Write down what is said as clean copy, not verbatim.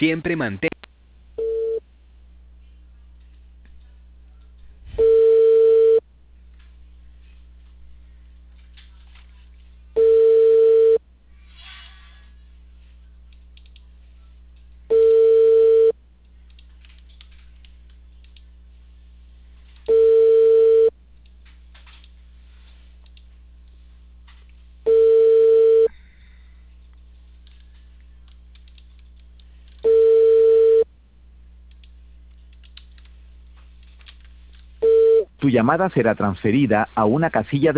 Siempre mantén. Tu llamada será transferida a una casilla de